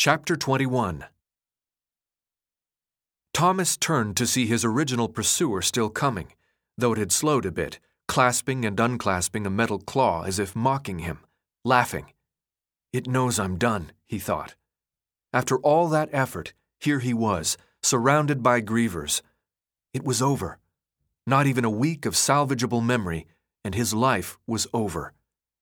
Chapter 21. Thomas turned to see his original pursuer still coming, though it had slowed a bit, clasping and unclasping a metal claw as if mocking him, laughing. "It knows I'm done," he thought. After all that effort, here he was, surrounded by grievers. It was over. Not even a week of salvageable memory, and his life was over.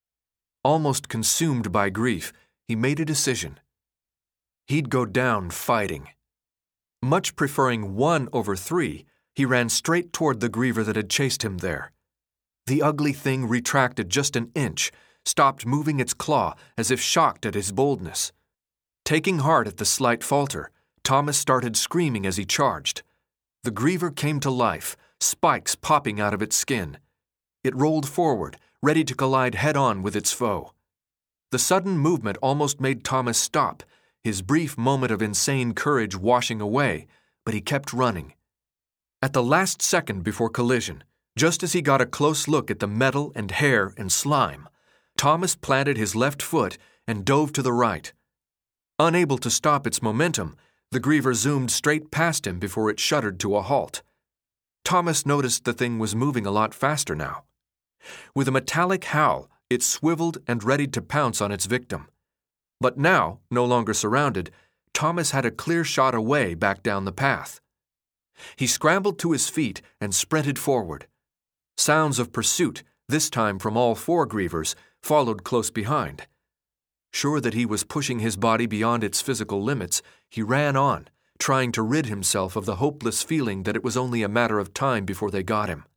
Almost consumed by grief, he made a decision. He'd go down fighting. Much preferring 1 over 3, he ran straight toward the griever that had chased him there. The ugly thing retracted just an inch, stopped moving its claw as if shocked at his boldness. Taking heart at the slight falter, Thomas started screaming as he charged. The griever came to life, spikes popping out of its skin. It rolled forward, ready to collide head-on with its foe. The sudden movement almost made Thomas stop, his brief moment of insane courage washing away, but he kept running. At the last second before collision, just as he got a close look at the metal and hair and slime, Thomas planted his left foot and dove to the right. Unable to stop its momentum, the griever zoomed straight past him before it shuddered to a halt. Thomas noticed the thing was moving a lot faster now. With a metallic howl, it swiveled and readied to pounce on its victim. But now, no longer surrounded, Thomas had a clear shot away back down the path. He scrambled to his feet and sprinted forward. Sounds of pursuit, this time from all 4 grievers, followed close behind. Sure that he was pushing his body beyond its physical limits, he ran on, trying to rid himself of the hopeless feeling that it was only a matter of time before they got him.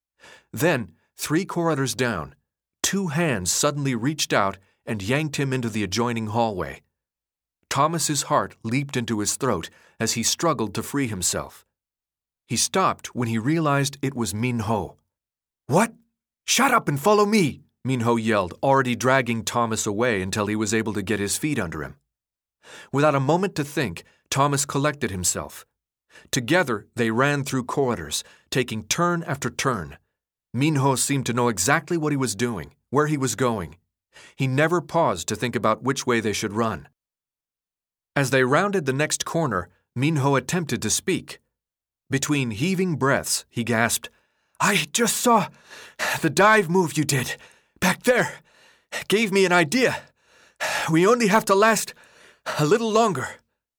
Then, 3 corridors down, 2 hands suddenly reached out and yanked him into the adjoining hallway. Thomas's heart leaped into his throat as he struggled to free himself. He stopped when he realized it was Min-ho. "What? Shut up and follow me!" Min-ho yelled, already dragging Thomas away until he was able to get his feet under him. Without a moment to think, Thomas collected himself. Together, they ran through corridors, taking turn after turn. Min-ho seemed to know exactly what he was doing, where he was going. He never paused to think about which way they should run. As they rounded the next corner, Min-ho attempted to speak. Between heaving breaths, he gasped, "I just saw the dive move you did, back there. Gave me an idea. We only have to last a little longer."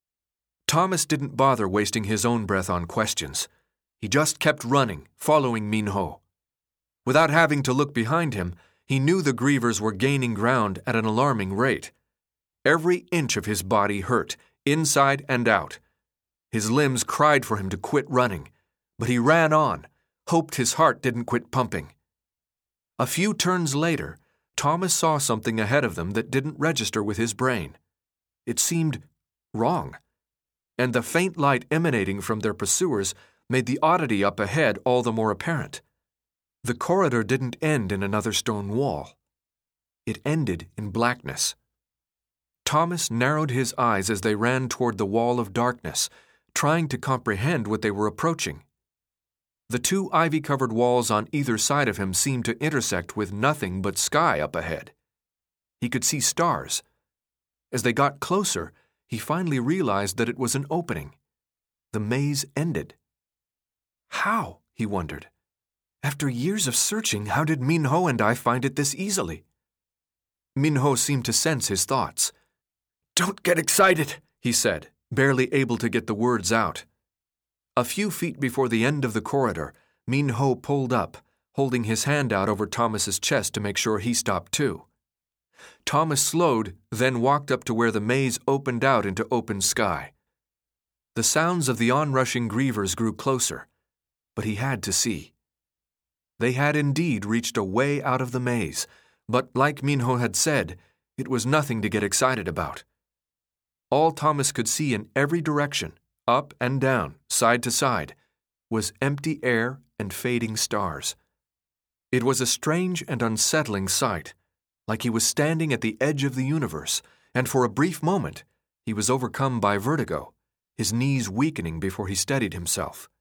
Thomas didn't bother wasting his own breath on questions. He just kept running, following Min-ho. Without having to look behind him, he knew the grievers were gaining ground at an alarming rate. Every inch of his body hurt, inside and out. His limbs cried for him to quit running, but he ran on, hoped his heart didn't quit pumping. A few turns later, Thomas saw something ahead of them that didn't register with his brain. It seemed wrong, and the faint light emanating from their pursuers made the oddity up ahead all the more apparent. The corridor didn't end in another stone wall. It ended in blackness. Thomas narrowed his eyes as they ran toward the wall of darkness, trying to comprehend what they were approaching. The 2 ivy-covered walls on either side of him seemed to intersect with nothing but sky up ahead. He could see stars. As they got closer, he finally realized that it was an opening. The maze ended. How? He wondered. After years of searching, how did Min-ho and I find it this easily? Min-ho seemed to sense his thoughts. "Don't get excited," he said, barely able to get the words out. A few feet before the end of the corridor, Min-ho pulled up, holding his hand out over Thomas's chest to make sure he stopped too. Thomas slowed, then walked up to where the maze opened out into open sky. The sounds of the onrushing grievers grew closer, but he had to see. They had indeed reached a way out of the maze, but like Min-ho had said, it was nothing to get excited about. All Thomas could see in every direction, up and down, side to side, was empty air and fading stars. It was a strange and unsettling sight, like he was standing at the edge of the universe, and for a brief moment, he was overcome by vertigo, his knees weakening before he steadied himself.